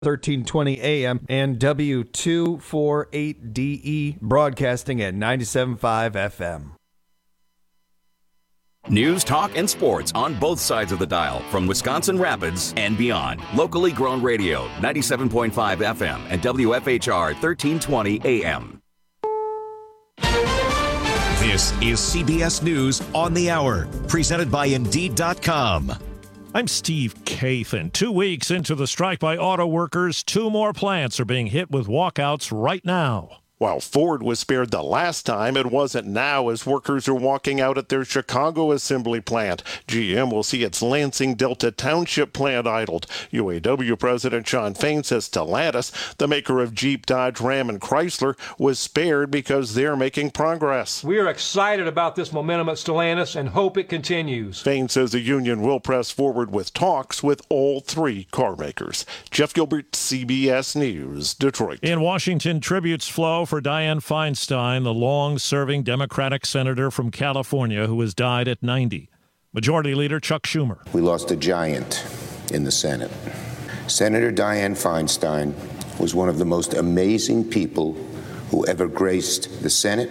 1320 AM and W248DE broadcasting at 97.5 FM. News, talk, and sports on both sides of the dial from Wisconsin Rapids and beyond. Locally grown radio, 97.5 FM and WFHR 1320 AM. This is CBS News on the Hour, presented by Indeed.com. I'm Steve Kathan. 2 weeks into the strike by auto workers, 2 more plants are being hit with walkouts right now. While Ford was spared the last time, it wasn't now as workers are walking out at their Chicago assembly plant. GM will see its Lansing Delta Township plant idled. UAW President Shawn Fain says Stellantis, the maker of Jeep, Dodge, Ram, and Chrysler, was spared because they're making progress. We are excited about this momentum at Stellantis and hope it continues. Fain says the union will press forward with talks with all 3 car makers. Jeff Gilbert, CBS News, Detroit. In Washington, tributes flow for Dianne Feinstein, the long-serving Democratic senator from California who has died at 90. Majority Leader Chuck Schumer. We lost a giant in the Senate. Senator Dianne Feinstein was one of the most amazing people who ever graced the Senate,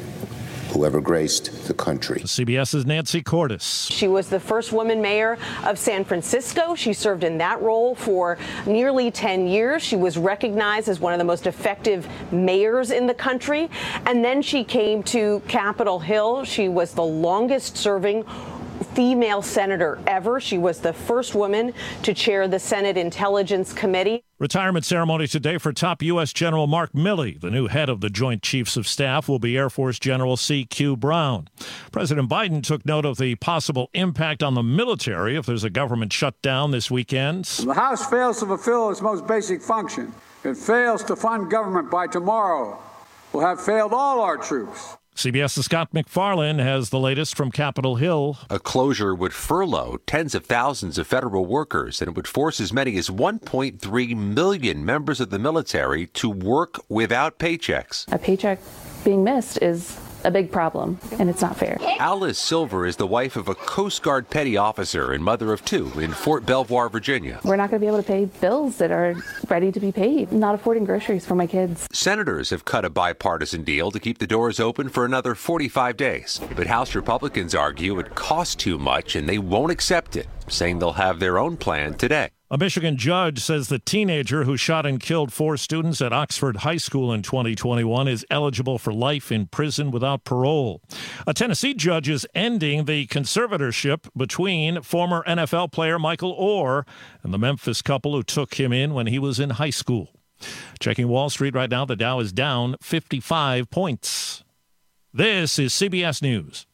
who ever graced the country. CBS's Nancy Cordes. She was the first woman mayor of San Francisco. She served in that role for nearly 10 years. She was recognized as one of the most effective mayors in the country. And then she came to Capitol Hill. She was the longest serving female senator ever. She was the first woman to chair the Senate Intelligence Committee. Retirement ceremony today for top U.S. General Mark Milley. The new head of the Joint Chiefs of Staff will be Air Force General C.Q. Brown. President Biden took note of the possible impact on the military if there's a government shutdown this weekend. The House fails to fulfill its most basic function. It fails to fund government by tomorrow. We'll have failed all our troops. CBS's Scott McFarlane has the latest from Capitol Hill. A closure would furlough tens of thousands of federal workers, and it would force as many as 1.3 million members of the military to work without paychecks. A paycheck being missed is a big problem, and it's not fair. Alice Silver is the wife of a Coast Guard petty officer and mother of 2 in Fort Belvoir, Virginia. We're not going to be able to pay bills that are ready to be paid. Not affording groceries for my kids. Senators have cut a bipartisan deal to keep the doors open for another 45 days. But House Republicans argue it costs too much and they won't accept it, saying they'll have their own plan today. A Michigan judge says the teenager who shot and killed 4 students at Oxford High School in 2021 is eligible for life in prison without parole. A Tennessee judge is ending the conservatorship between former NFL player Michael Orr and the Memphis couple who took him in when he was in high school. Checking Wall Street right now, the Dow is down 55 points. This is CBS News.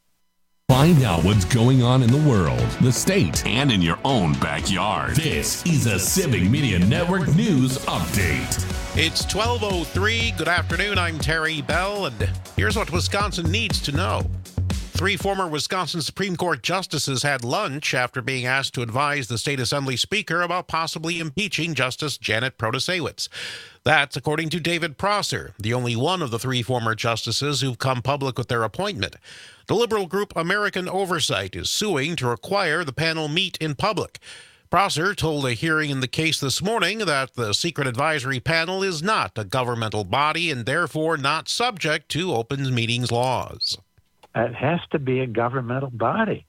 Find out what's going on in the world, the state, and in your own backyard. This is a Civic Media Network News Update. It's 12:03. Good afternoon. I'm Terry Bell, and here's what Wisconsin needs to know. 3 former Wisconsin Supreme Court justices had lunch after being asked to advise the state assembly speaker about possibly impeaching Justice Janet Protasiewicz. That's according to David Prosser, the only one of the 3 former justices who've come public with their appointment. The liberal group American Oversight is suing to require the panel meet in public. Prosser told a hearing in the case this morning that the secret advisory panel is not a governmental body and therefore not subject to open meetings laws. It has to be a governmental body.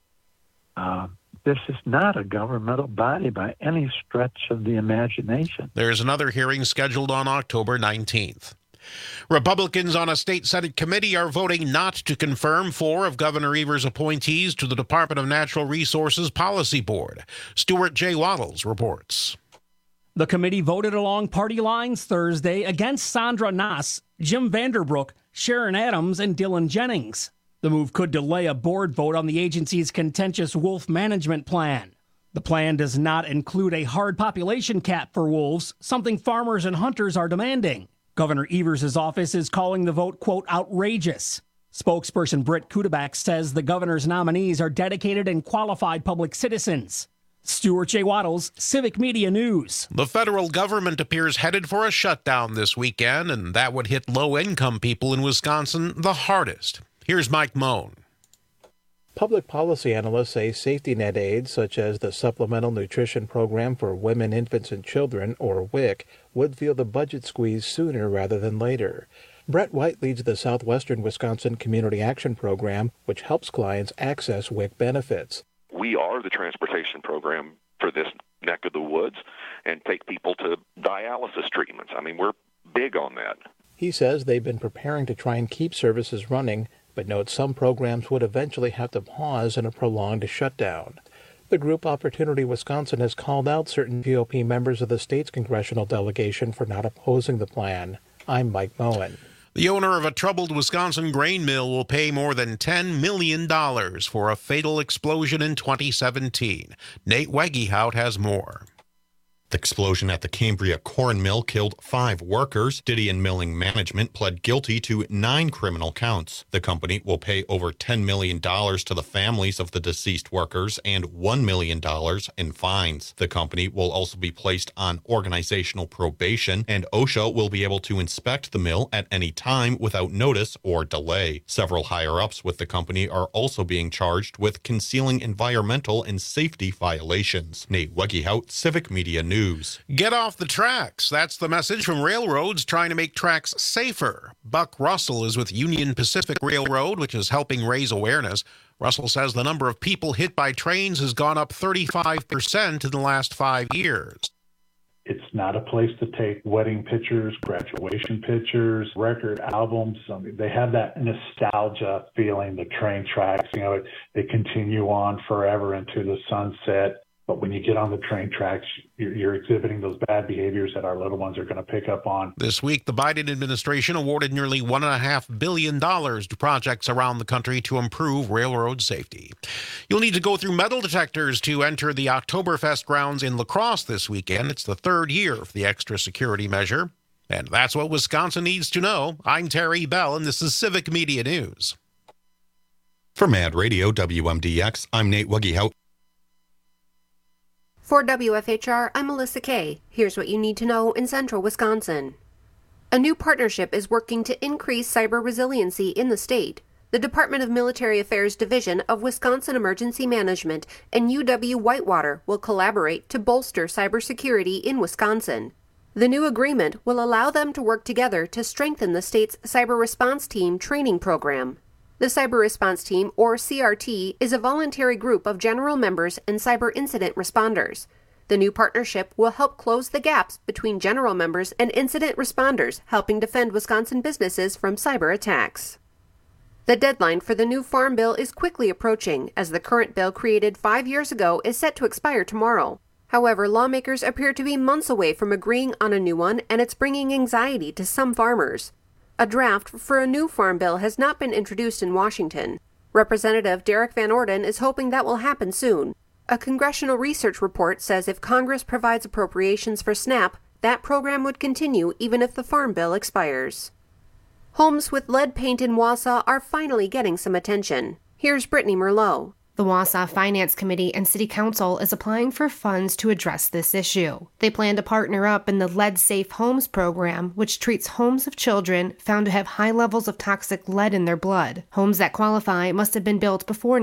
This is not a governmental body by any stretch of the imagination. There's another hearing scheduled on October 19th. Republicans on a state Senate committee are voting not to confirm 4 of Governor Evers' appointees to the Department of Natural Resources Policy Board. Stuart J. Waddles reports. The committee voted along party lines Thursday against Sandra Nass, Jim Vanderbrook, Sharon Adams, and Dylan Jennings. The move could delay a board vote on the agency's contentious wolf management plan. The plan does not include a hard population cap for wolves, something farmers and hunters are demanding. Governor Evers' office is calling the vote, quote, outrageous. Spokesperson Britt Kudabak says the governor's nominees are dedicated and qualified public citizens. Stuart J. Waddles, Civic Media News. The federal government appears headed for a shutdown this weekend, and that would hit low-income people in Wisconsin the hardest. Here's Mike Moan. Public policy analysts say safety net aids, such as the Supplemental Nutrition Program for Women, Infants, and Children, or WIC, would feel the budget squeeze sooner rather than later. Brett White leads the Southwestern Wisconsin Community Action Program, which helps clients access WIC benefits. We are the transportation program for this neck of the woods and take people to dialysis treatments. I mean, we're big on that. He says they've been preparing to try and keep services running, but notes some programs would eventually have to pause in a prolonged shutdown. The group Opportunity Wisconsin has called out certain GOP members of the state's congressional delegation for not opposing the plan. I'm Mike Moen. The owner of a troubled Wisconsin grain mill will pay more than $10 million for a fatal explosion in 2017. Nate Wegehout has more. The explosion at the Cambria corn mill killed 5 workers. Didion Milling Management pled guilty to 9 criminal counts. The company will pay over $10 million to the families of the deceased workers and $1 million in fines. The company will also be placed on organizational probation, and OSHA will be able to inspect the mill at any time without notice or delay. Several higher-ups with the company are also being charged with concealing environmental and safety violations. Nate Wegehout, Civic Media News. Get off the tracks. That's the message from railroads trying to make tracks safer. Buck Russell is with Union Pacific Railroad, which is helping raise awareness. Russell says the number of people hit by trains has gone up 35% in the last 5 years. It's not a place to take wedding pictures, graduation pictures, record albums. I mean, they have that nostalgia feeling, the train tracks, they continue on forever into the sunset. But when you get on the train tracks, you're exhibiting those bad behaviors that our little ones are going to pick up on. This week, the Biden administration awarded nearly $1.5 billion to projects around the country to improve railroad safety. You'll need to go through metal detectors to enter the Oktoberfest grounds in La Crosse this weekend. It's the 3rd year of the extra security measure. And that's what Wisconsin needs to know. I'm Terry Bell, and this is Civic Media News. For Mad Radio WMDX, I'm Nate Wegehout. For WFHR, I'm Melissa Kay. Here's what you need to know in central Wisconsin. A new partnership is working to increase cyber resiliency in the state. The Department of Military Affairs Division of Wisconsin Emergency Management and UW-Whitewater will collaborate to bolster cybersecurity in Wisconsin. The new agreement will allow them to work together to strengthen the state's Cyber Response Team training program. The Cyber Response Team, or CRT, is a voluntary group of general members and cyber incident responders. The new partnership will help close the gaps between general members and incident responders, helping defend Wisconsin businesses from cyber attacks. The deadline for the new Farm Bill is quickly approaching, as the current bill created 5 years ago is set to expire tomorrow. However, lawmakers appear to be months away from agreeing on a new one, and it's bringing anxiety to some farmers. A draft for a new farm bill has not been introduced in Washington. Representative Derek Van Orden is hoping that will happen soon. A congressional research report says if Congress provides appropriations for SNAP, that program would continue even if the farm bill expires. Homes with lead paint in Wausau are finally getting some attention. Here's Brittany Merlot. The Wausau Finance Committee and City Council is applying for funds to address this issue. They plan to partner up in the Lead Safe Homes program, which treats homes of children found to have high levels of toxic lead in their blood. Homes that qualify must have been built before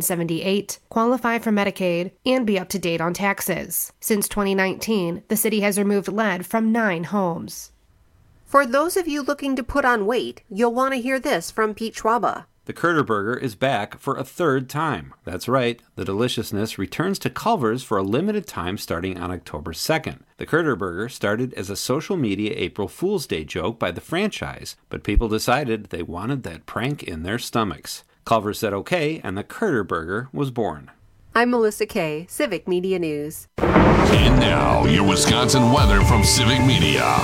1978, qualify for Medicaid, and be up to date on taxes. Since 2019, the city has removed lead from 9 homes. For those of you looking to put on weight, you'll want to hear this from Pete Schwaba. The Curter Burger is back for a 3rd time. That's right, the deliciousness returns to Culver's for a limited time starting on October 2nd. The Curter Burger started as a social media April Fool's Day joke by the franchise, but people decided they wanted that prank in their stomachs. Culver's said okay, and the Curter Burger was born. I'm Melissa Kay, Civic Media News. And now, your Wisconsin weather from Civic Media.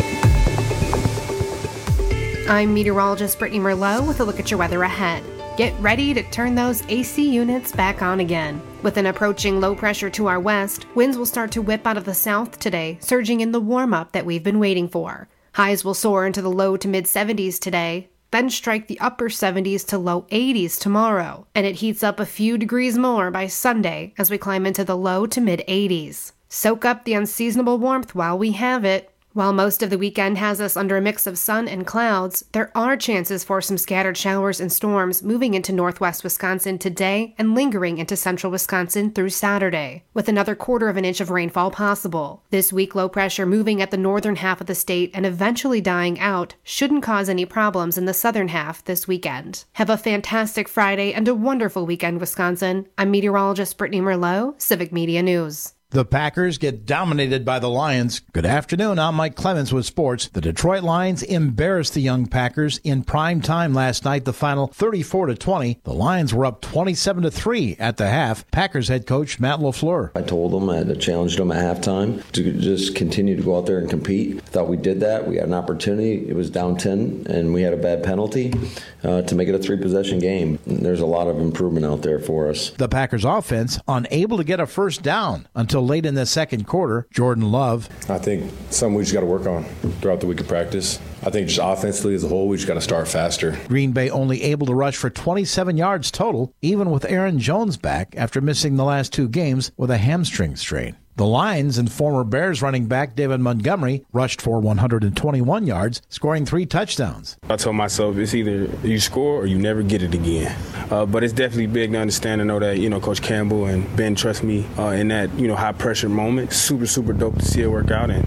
I'm meteorologist Brittany Merlot with a look at your weather ahead. Get ready to turn those AC units back on again. With an approaching low pressure to our west, winds will start to whip out of the south today, surging in the warm-up that we've been waiting for. Highs will soar into the low to mid-70s today, then strike the upper 70s to low 80s tomorrow, and it heats up a few degrees more by Sunday as we climb into the low to mid-80s. Soak up the unseasonable warmth while we have it. While most of the weekend has us under a mix of sun and clouds, there are chances for some scattered showers and storms moving into northwest Wisconsin today and lingering into central Wisconsin through Saturday, with another 1/4 inch of rainfall possible. This weak low pressure moving at the northern half of the state and eventually dying out shouldn't cause any problems in the southern half this weekend. Have a fantastic Friday and a wonderful weekend, Wisconsin. I'm meteorologist Brittany Merlot, Civic Media News. The Packers get dominated by the Lions. Good afternoon, I'm Mike Clemens with sports. The Detroit Lions embarrassed the young Packers in prime time last night, the final 34-20. The Lions were up 27-3 at the half. Packers head coach Matt LaFleur. I told them, I challenged them at halftime to just continue to go out there and compete. Thought we did that. We had an opportunity. It was down 10, and we had a bad penalty to make it a 3-possession game. There's a lot of improvement out there for us. The Packers offense unable to get a first down until late in the second quarter. Jordan Love. I think something we just got to work on throughout the week of practice. I think just offensively as a whole, we just got to start faster. Green Bay only able to rush for 27 yards total, even with Aaron Jones back after missing the last 2 games with a hamstring strain. The Lions and former Bears running back David Montgomery rushed for 121 yards, scoring 3 touchdowns. I told myself it's either you score or you never get it again. But it's definitely big to understand and know that, Coach Campbell and Ben trust me in that, high-pressure moment. Super, super dope to see it work out and,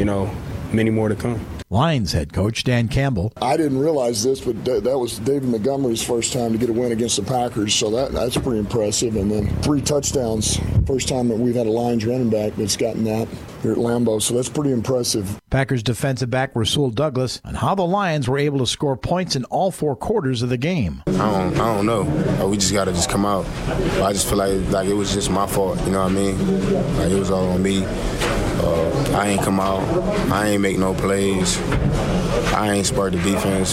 many more to come. Lions head coach Dan Campbell. I didn't realize this, but that was David Montgomery's first time to get a win against the Packers, so that's pretty impressive. And then 3 touchdowns, first time that we've had a Lions running back that's gotten that here at Lambeau, so that's pretty impressive. Packers defensive back Rasul Douglas on how the Lions were able to score points in all 4 quarters of the game. I don't know. We just got to come out. I just feel like it was just my fault, you know what I mean? Like it was all on me. I ain't come out. I ain't make no plays. I ain't sparked the defense.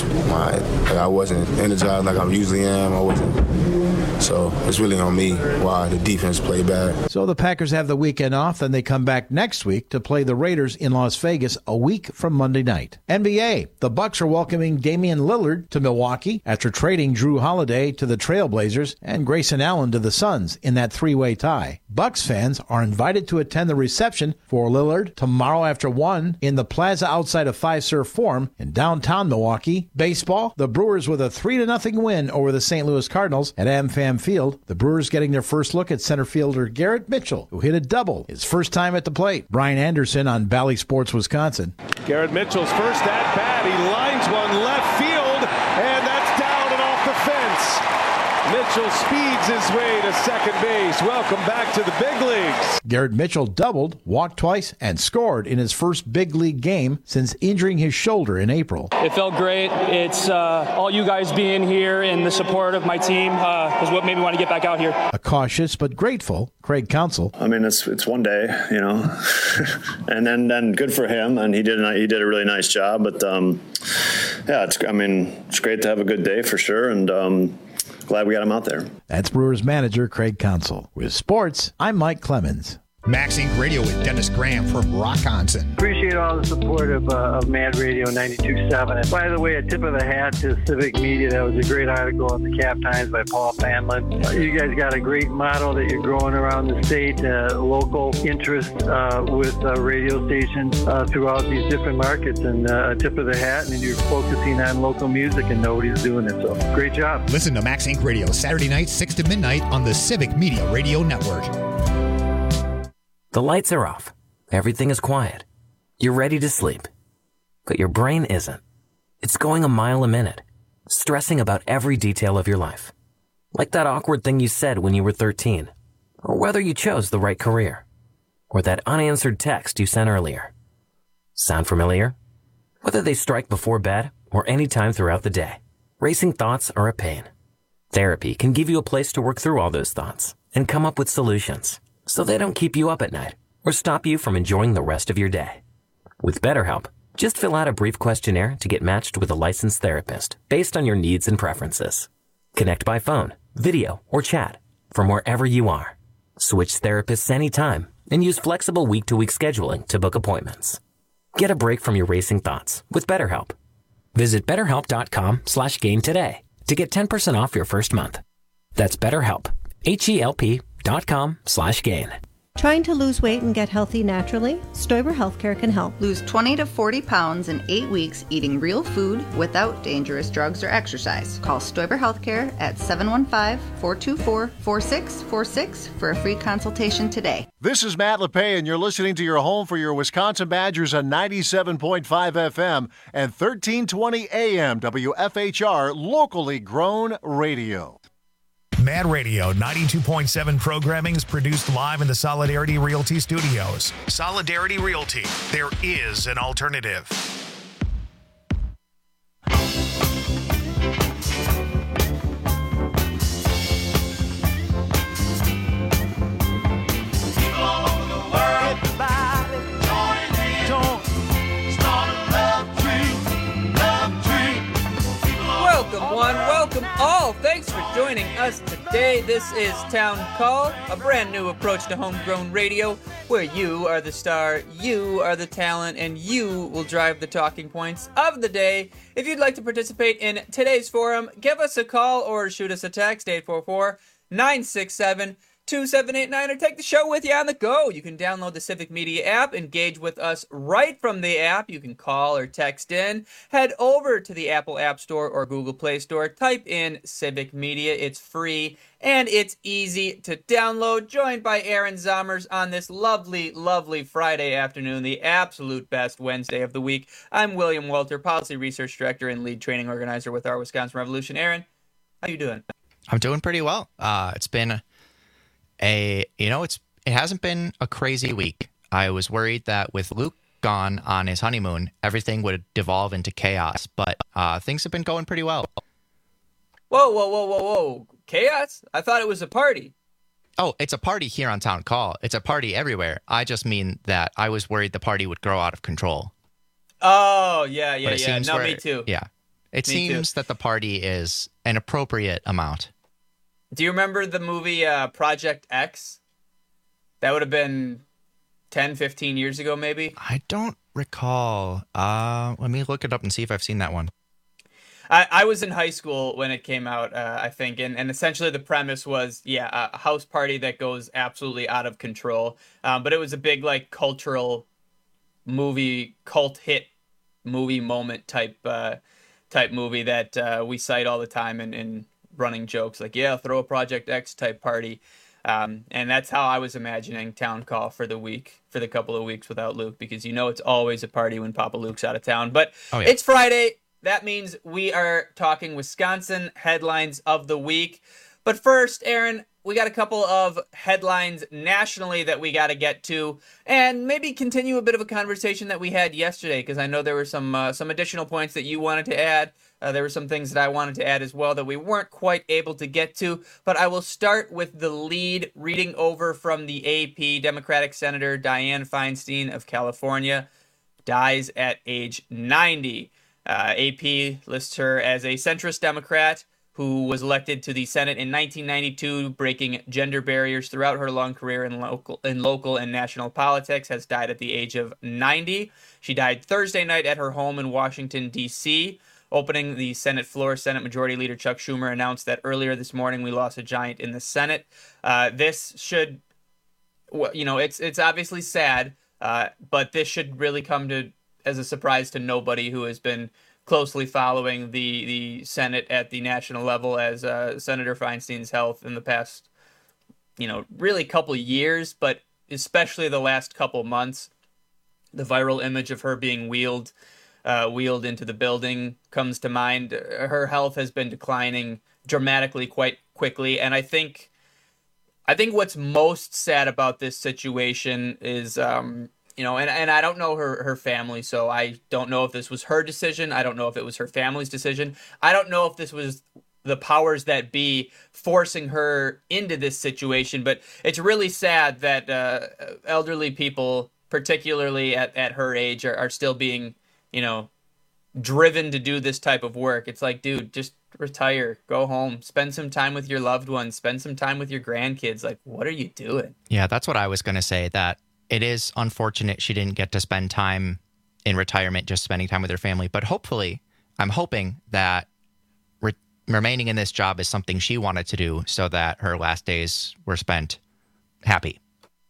I wasn't energized like I usually am. I wasn't. So it's really on me why the defense played bad. So the Packers have the weekend off, then they come back next week to play the Raiders in Las Vegas a week from Monday night. NBA, the Bucks are welcoming Damian Lillard to Milwaukee after trading Drew Holiday to the Trailblazers and Grayson Allen to the Suns in that 3-way tie. Bucks fans are invited to attend the reception for Lillard tomorrow after 1 in the plaza outside of Fiserv Forum in downtown Milwaukee. Baseball, the Brewers with a 3-0 win over the St. Louis Cardinals at AmFam Field. The Brewers getting their first look at center fielder Garrett Mitchell, who hit a double his first time at the plate. Brian Anderson on Bally Sports, Wisconsin. Garrett Mitchell's first at bat. He lines one left field, and that's down and off the fence. Mitchell speeds his way to second base. Welcome back to the big leagues. Garrett Mitchell doubled, walked twice, and scored in his first big league game since injuring his shoulder in April. It felt great. It's all you guys being here and the support of my team is what made me want to get back out here. A cautious but grateful Craig Counsell. I mean, it's one day, and then good for him, and he did a really nice job. But it's great to have a good day for sure, and glad we got him out there. That's Brewers manager Craig Counsell. With sports, I'm Mike Clemens. Max Inc. Radio with Dennis Graham from Rockonson. Appreciate all the support of Mad Radio 92.7. And by the way, a tip of the hat to Civic Media. That was a great article on the Cap Times by Paul Fanlin. You guys got a great model that you're growing around the state, local interest with radio stations throughout these different markets. And a tip of the hat, and you're focusing on local music, and nobody's doing it. So great job. Listen to Max Inc. Radio Saturday nights 6 to midnight on the Civic Media Radio Network. The lights are off. Everything is quiet. You're ready to sleep. But your brain isn't. It's going a mile a minute, stressing about every detail of your life. Like that awkward thing you said when you were 13, or whether you chose the right career, or that unanswered text you sent earlier. Sound familiar? Whether they strike before bed or any time throughout the day, racing thoughts are a pain. Therapy can give you a place to work through all those thoughts and come up with solutions, so they don't keep you up at night or stop you from enjoying the rest of your day. With BetterHelp, just fill out a brief questionnaire to get matched with a licensed therapist based on your needs and preferences. Connect by phone, video, or chat from wherever you are. Switch therapists anytime and use flexible week-to-week scheduling to book appointments. Get a break from your racing thoughts with BetterHelp. Visit BetterHelp.com/gain today to get 10% off your first month. That's BetterHelp, HELP.com/gain. Trying to lose weight and get healthy naturally? Stoiber Healthcare can help. Lose 20 to 40 pounds in 8 weeks eating real food without dangerous drugs or exercise. Call Stoiber Healthcare at 715-424-4646 for a free consultation today. This is Matt LePay, and you're listening to your home for your Wisconsin Badgers on 97.5 FM and 1320 AM WFHR, locally grown radio. Mad Radio 92.7 programming is produced live in the Solidarity Realty Studios. Solidarity Realty, there is an alternative. Welcome all. Thanks for joining us today. This is Town Call, a brand new approach to homegrown radio where you are the star, you are the talent, and you will drive the talking points of the day. If you'd like to participate in today's forum, give us a call or shoot us a text, 844-967-2789, or take the show with you on the go. You can download the Civic Media app, engage with us right from the app. You can call or text in. Head over to the Apple App Store or Google Play Store. Type in Civic Media. It's free and it's easy to download. Joined by Aaron Zommers on this lovely, lovely Friday afternoon, the absolute best Wednesday of the week. I'm William Walter, Policy Research Director and Lead Training Organizer with our Wisconsin Revolution. Aaron, how you doing? I'm doing pretty well. It's been it hasn't been a crazy week. I was worried that with Luke gone on his honeymoon, everything would devolve into chaos, but things have been going pretty well. Whoa. Chaos? I thought it was a party. Oh, it's a party here on Town Call. It's a party everywhere. I just mean that I was worried the party would grow out of control. Oh, yeah. No, me too. Yeah. It seems that the party is an appropriate amount. Do you remember the movie Project X? That would have been 10, 15 years ago, maybe? I don't recall. Let me look it up and see if I've seen that one. I was in high school when it came out, I think, and essentially the premise was, a house party that goes absolutely out of control. But it was a big, cultural movie, cult hit movie moment type movie that we cite all the time in running jokes throw a Project X type party. And that's how I was imagining Town Call for the couple of weeks without Luke, because it's always a party when Papa Luke's out of town. But It's Friday. That means we are talking Wisconsin headlines of the week. But first, Aaron, we got a couple of headlines nationally that we got to get to, and maybe continue a bit of a conversation that we had yesterday, because I know there were some additional points that you wanted to add. There were some things that I wanted to add as well that we weren't quite able to get to, but I will start with the lead, reading over from the AP. Democratic Senator Dianne Feinstein of California dies at age 90. AP lists her as a centrist Democrat who was elected to the Senate in 1992, breaking gender barriers throughout her long career in local and national politics, has died at the age of 90. She died Thursday night at her home in Washington, D.C. Opening the Senate floor, Senate Majority Leader Chuck Schumer announced that earlier this morning we lost a giant in the Senate. This should, it's obviously sad, but this should really come as a surprise to nobody who has been closely following the Senate at the national level, as Senator Feinstein's health in the past, really couple years, but especially the last couple months. The viral image of her being wheeled into the building comes to mind. Her health has been declining dramatically quite quickly, and I think what's most sad about this situation is, and I don't know her family, so I don't know if this was her decision. I don't know if it was her family's decision. I don't know if this was the powers that be forcing her into this situation, but it's really sad that elderly people, particularly at her age, are still being, driven to do this type of work. It's like, dude, just retire, go home, spend some time with your loved ones, spend some time with your grandkids. Like, what are you doing? Yeah, that's what I was going to say, that it is unfortunate she didn't get to spend time in retirement, just spending time with her family. But hopefully, I'm hoping that remaining in this job is something she wanted to do so that her last days were spent happy.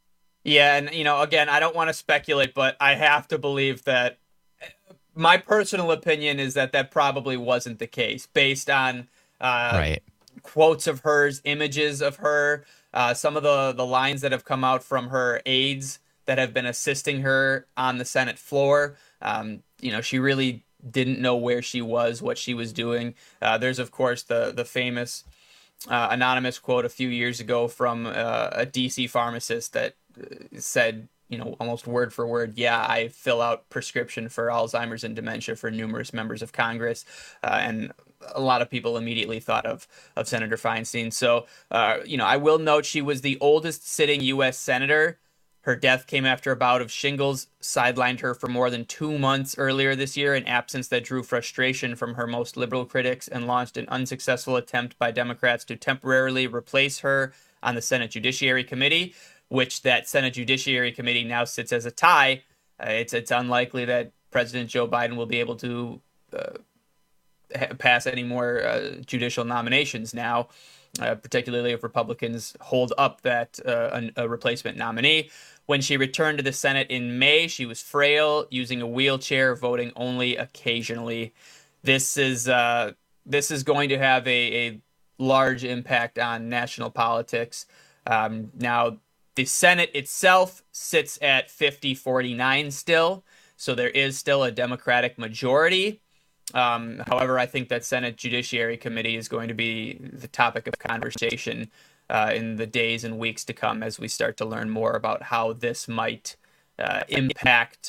Yeah, and, again, I don't want to speculate, but I have to believe that my personal opinion is that probably wasn't the case based on quotes of hers, images of her, some of the lines that have come out from her aides that have been assisting her on the Senate floor. She really didn't know where she was, what she was doing. There's, of course, the famous anonymous quote a few years ago from a DC pharmacist that said, almost word for word, yeah, I fill out prescription for Alzheimer's and dementia for numerous members of Congress. And a lot of people immediately thought of Senator Feinstein. So, I will note she was the oldest sitting U.S. senator. Her death came after a bout of shingles, sidelined her for more than 2 months earlier this year, an absence that drew frustration from her most liberal critics and launched an unsuccessful attempt by Democrats to temporarily replace her on the Senate Judiciary Committee, which that Senate Judiciary Committee now sits as a tie. It's unlikely that President Joe Biden will be able to pass any more judicial nominations now, particularly if Republicans hold up that a replacement nominee. When she returned to the Senate in May, she was frail, using a wheelchair, voting only occasionally. This is going to have a large impact on national politics. Now, the Senate itself sits at 50-49 still, so there is still a Democratic majority. However, I think that Senate Judiciary Committee is going to be the topic of conversation in the days and weeks to come as we start to learn more about how this might impact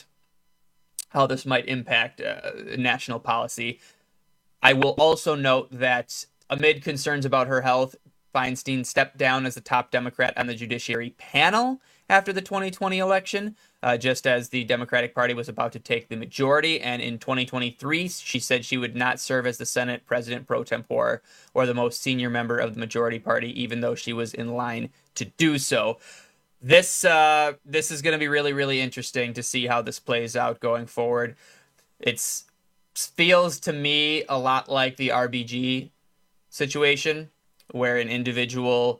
national policy. I will also note that amid concerns about her health, Feinstein stepped down as the top Democrat on the Judiciary panel after the 2020 election, just as the Democratic Party was about to take the majority. And in 2023, she said she would not serve as the Senate President pro tempore or the most senior member of the majority party, even though she was in line to do so. This is going to be really, really interesting to see how this plays out going forward. It feels to me a lot like the RBG situation, where an individual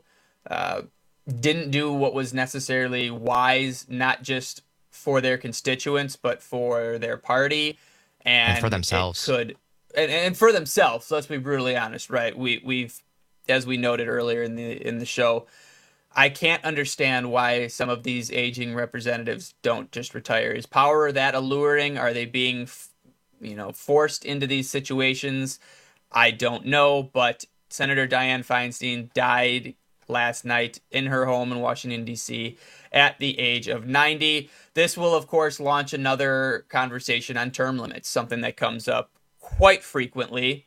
didn't do what was necessarily wise, not just for their constituents, but for their party and for themselves. And for themselves. Let's be brutally honest, right? We've, as we noted earlier in the show, I can't understand why some of these aging representatives don't just retire. Is power that alluring? Are they being, forced into these situations? I don't know, but Senator Dianne Feinstein died last night in her home in Washington, D.C. at the age of 90. This will, of course, launch another conversation on term limits, something that comes up quite frequently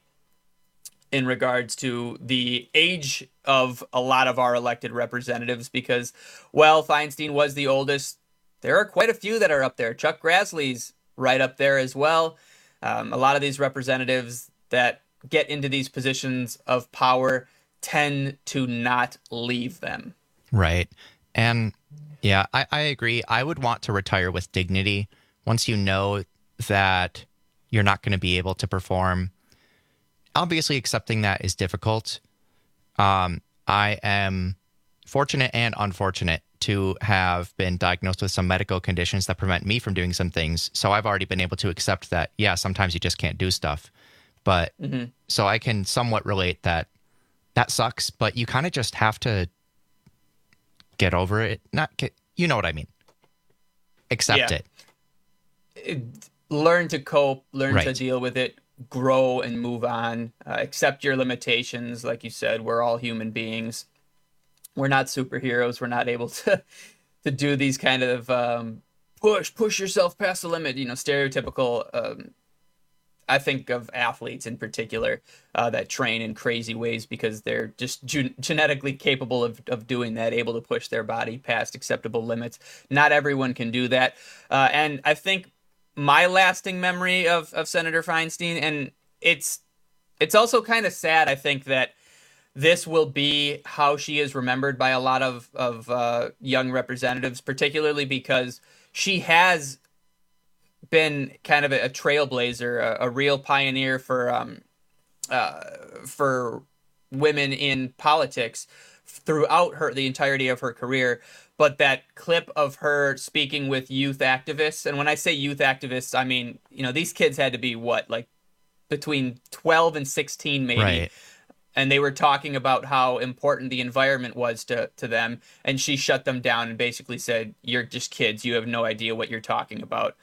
in regards to the age of a lot of our elected representatives because, well, Feinstein was the oldest. There are quite a few that are up there. Chuck Grassley's right up there as well. A lot of these representatives that get into these positions of power tend to not leave them. Right. And yeah, I agree. I would want to retire with dignity once you know that you're not going to be able to perform. Obviously, accepting that is difficult. I am fortunate and unfortunate to have been diagnosed with some medical conditions that prevent me from doing some things. So I've already been able to accept that, yeah, sometimes you just can't do stuff. But so I can somewhat relate that sucks, but you kind of just have to get over it. You know what I mean? Accept it. Learn to cope, learn to deal with it, grow and move on. Accept your limitations. Like you said, we're all human beings. We're not superheroes. We're not able to do these kind of push yourself past the limit, stereotypical I think of athletes in particular that train in crazy ways because they're just genetically capable of doing that, able to push their body past acceptable limits. Not everyone can do that. And I think my lasting memory of Senator Feinstein, and it's also kind of sad, I think, that this will be how she is remembered by a lot of young representatives, particularly because she has been kind of a trailblazer, a real pioneer for women in politics throughout the entirety of her career. But that clip of her speaking with youth activists, and when I say youth activists, I mean, these kids had to be between 12 and 16 maybe. Right. And they were talking about how important the environment was to them. And she shut them down and basically said, "You're just kids. You have no idea what you're talking about."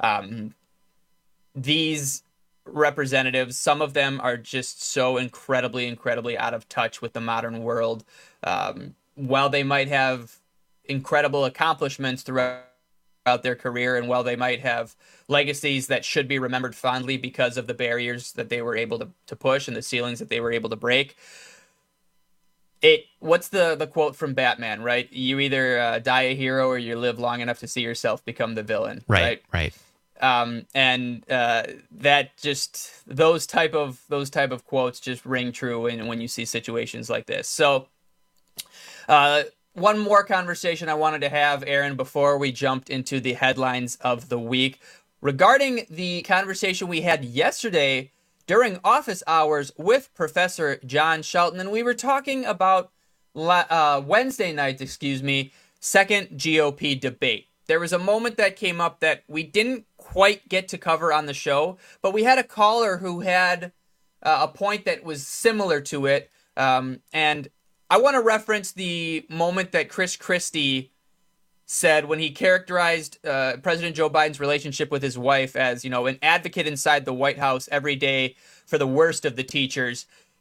These representatives, some of them are just so incredibly out of touch with the modern world. While they might have incredible accomplishments throughout their career, and while they might have legacies that should be remembered fondly because of the barriers that they were able to push and the ceilings that they were able to break. What's the quote from Batman, right? You either die a hero or you live long enough to see yourself become the villain. Right. That just those type of quotes just ring true when you see situations like this. So one more conversation I wanted to have, Aaron, before we jumped into the headlines of the week, regarding the conversation we had yesterday during office hours with Professor John Shelton. And we were talking about Wednesday night, second GOP debate. There was a moment that came up that we didn't quite get to cover on the show, but we had a caller who had a point that was similar to it. And I want to reference the moment that Chris Christie said when he characterized President Joe Biden's relationship with his wife as, an advocate inside the White House every day for the worst of the teachers.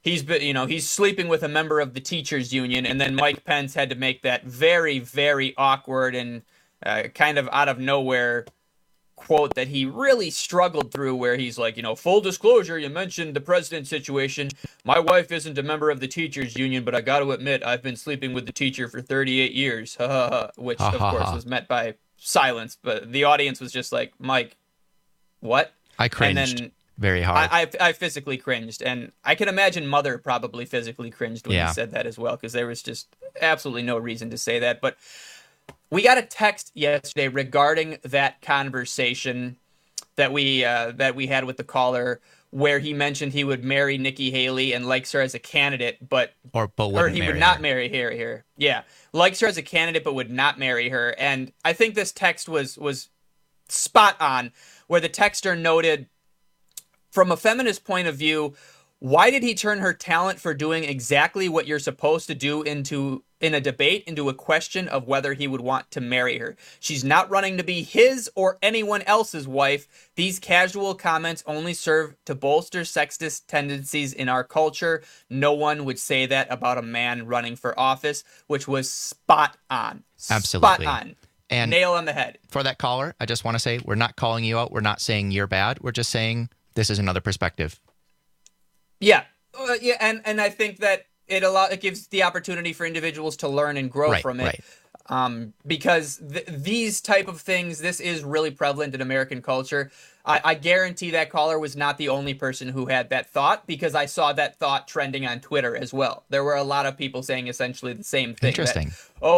He's sleeping with a member of the teachers union, and then Mike Pence had to make that very, very awkward and kind of out of nowhere quote that he really struggled through, where he's like, full disclosure, you mentioned the president situation. My wife isn't a member of the teachers union, but I got to admit, I've been sleeping with the teacher for 38 years, which of course was met by silence. But the audience was just like, Mike, what? I cringed very hard. I physically cringed, and I can imagine Mother probably physically cringed when he said that as well, because there was just absolutely no reason to say that. But we got a text yesterday regarding that conversation that we had with the caller, where he mentioned he would marry Nikki Haley and likes her as a candidate, but he would not marry her. Yeah, likes her as a candidate, but would not marry her. And I think this text was spot on, where the texter noted, from a feminist point of view, why did he turn her talent for doing exactly what you're supposed to do in a debate into a question of whether he would want to marry her? She's not running to be his or anyone else's wife. These casual comments only serve to bolster sexist tendencies in our culture. No one would say that about a man running for office, which was spot on. Absolutely. Spot on. And nail on the head. For that caller, I just want to say, we're not calling you out. We're not saying you're bad. We're just saying this is another perspective. Yeah. And I think that it gives the opportunity for individuals to learn and grow from it. Right. Because these type of things, this is really prevalent in American culture. I guarantee that caller was not the only person who had that thought, because I saw that thought trending on Twitter as well. There were a lot of people saying essentially the same thing. Interesting.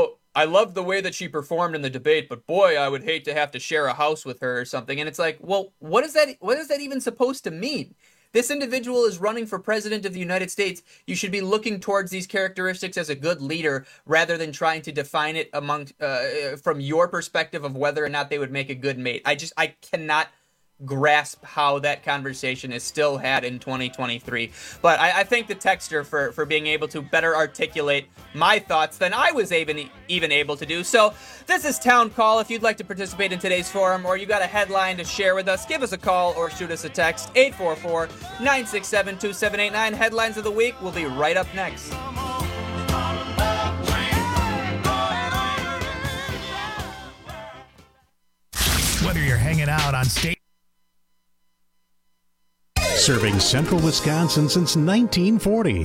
I loved the way that she performed in the debate, but boy, I would hate to have to share a house with her or something. And it's like, well, what is that even supposed to mean? This individual is running for president of the United States. You should be looking towards these characteristics as a good leader, rather than trying to define it from your perspective of whether or not they would make a good mate. I cannot grasp how that conversation is still had in 2023. But I thank the texter for being able to better articulate my thoughts than I was even able to do. So this is Town Call. If you'd like to participate in today's forum, or you got a headline to share with us, give us a call or shoot us a text. 844-967-2789. Headlines of the week will be right up next. Whether you're hanging out on state, serving central Wisconsin since 1940.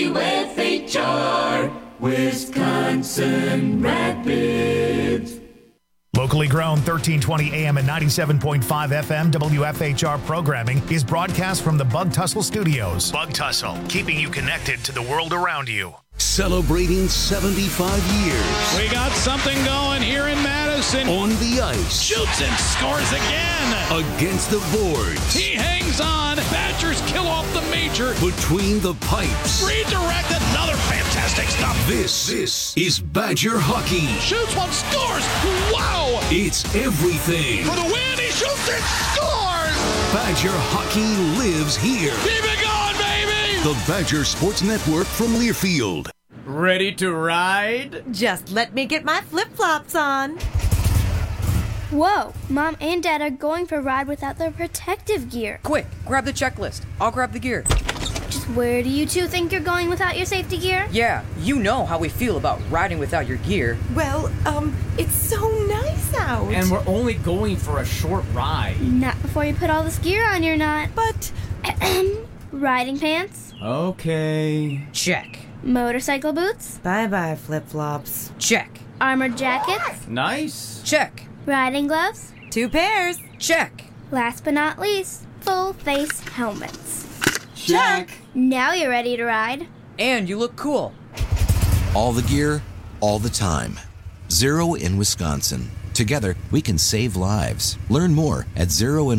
WFHR, Wisconsin Rapids. Locally grown 1320 AM and 97.5 FM WFHR programming is broadcast from the Bug Tussle Studios. Bug Tussle, keeping you connected to the world around you. Celebrating 75 years. We got something going here in Madison. On the ice. Shoots and scores again. Against the boards. He hangs on. Badgers kill off the major. Between the pipes. Redirect, another fantastic stop. This is Badger hockey. Shoots one, scores. Wow. It's everything. For the win, he shoots and scores. Badger hockey lives here. Keep it going, baby. The Badger Sports Network from Learfield. Ready to ride? Just let me get my flip-flops on. Whoa, Mom and Dad are going for a ride without their protective gear. Quick, grab the checklist. I'll grab the gear. Just where do you two think you're going without your safety gear? Yeah, you know how we feel about riding without your gear. Well, it's so nice out. And we're only going for a short ride. Not before you put all this gear on, you're not. But... Riding pants? Okay. Check. Motorcycle boots? Bye-bye, flip-flops. Check. Armored jackets? Nice. Check. Riding gloves? 2 pairs. Check. Last but not least, full face helmets. Check. Now you're ready to ride. And you look cool. All the gear, all the time. Zero in Wisconsin. Together, we can save lives. Learn more at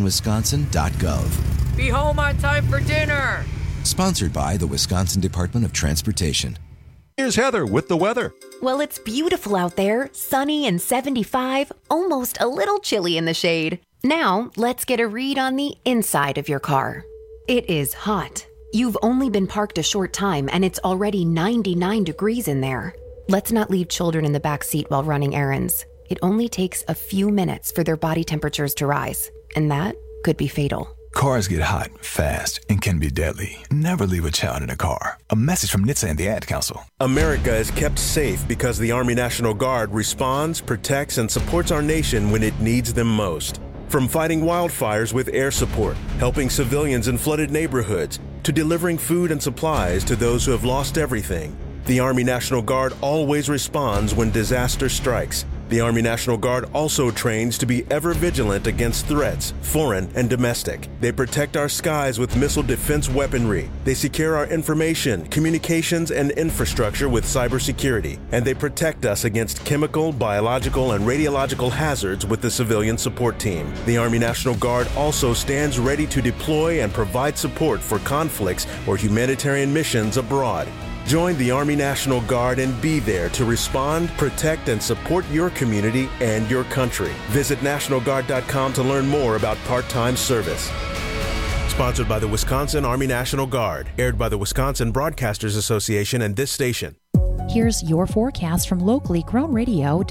zeroinwisconsin.gov. Be home on time for dinner. Sponsored by the Wisconsin Department of Transportation. Here's Heather with the weather. Well, it's beautiful out there, sunny and 75, almost a little chilly in the shade. Now, let's get a read on the inside of your car. It is hot. You've only been parked a short time and it's already 99 degrees in there. Let's not leave children in the back seat while running errands. It only takes a few minutes for their body temperatures to rise, and that could be fatal. Cars get hot, fast, and can be deadly. Never leave a child in a car. A message from NHTSA and the Ad Council. America is kept safe because the Army National Guard responds, protects, and supports our nation when it needs them most. From fighting wildfires with air support, helping civilians in flooded neighborhoods, to delivering food and supplies to those who have lost everything, the Army National Guard always responds when disaster strikes. The Army National Guard also trains to be ever vigilant against threats, foreign and domestic. They protect our skies with missile defense weaponry. They secure our information, communications, and infrastructure with cybersecurity. And they protect us against chemical, biological, and radiological hazards with the civilian support team. The Army National Guard also stands ready to deploy and provide support for conflicts or humanitarian missions abroad. Join the Army National Guard and be there to respond, protect, and support your community and your country. Visit NationalGuard.com to learn more about part-time service. Sponsored by the Wisconsin Army National Guard. Aired by the Wisconsin Broadcasters Association and this station. Here's your forecast from locally grown radio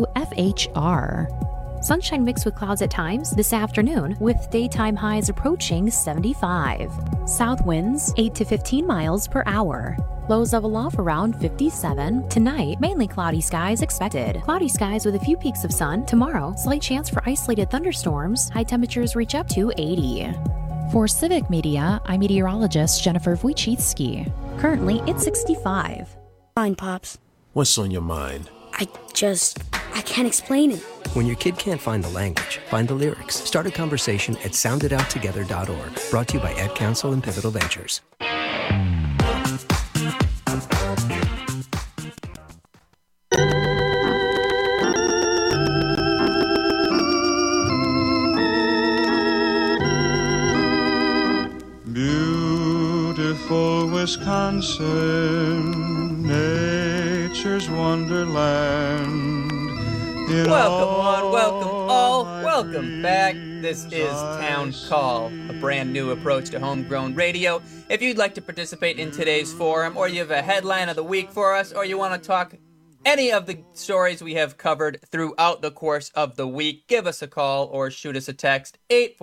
WFHR. Sunshine mixed with clouds at times this afternoon, with daytime highs approaching 75. South winds 8 to 15 miles per hour. Lows level off around 57. Tonight, mainly cloudy skies expected. Cloudy skies with a few peaks of sun. Tomorrow, slight chance for isolated thunderstorms. High temperatures reach up to 80. For Civic Media, I'm meteorologist Jennifer Wojcicki. Currently, it's 65. Fine, Pops. What's on your mind? I can't explain it. When your kid can't find the language, find the lyrics. Start a conversation at sounditouttogether.org. Brought to you by Ad Council and Pivotal Ventures. Beautiful Wisconsin, nature's wonderland. Welcome back. This is Town Call, a brand new approach to homegrown radio. If you'd like to participate in today's forum, or you have a headline of the week for us, or you want to talk any of the stories we have covered throughout the course of the week, give us a call or shoot us a text,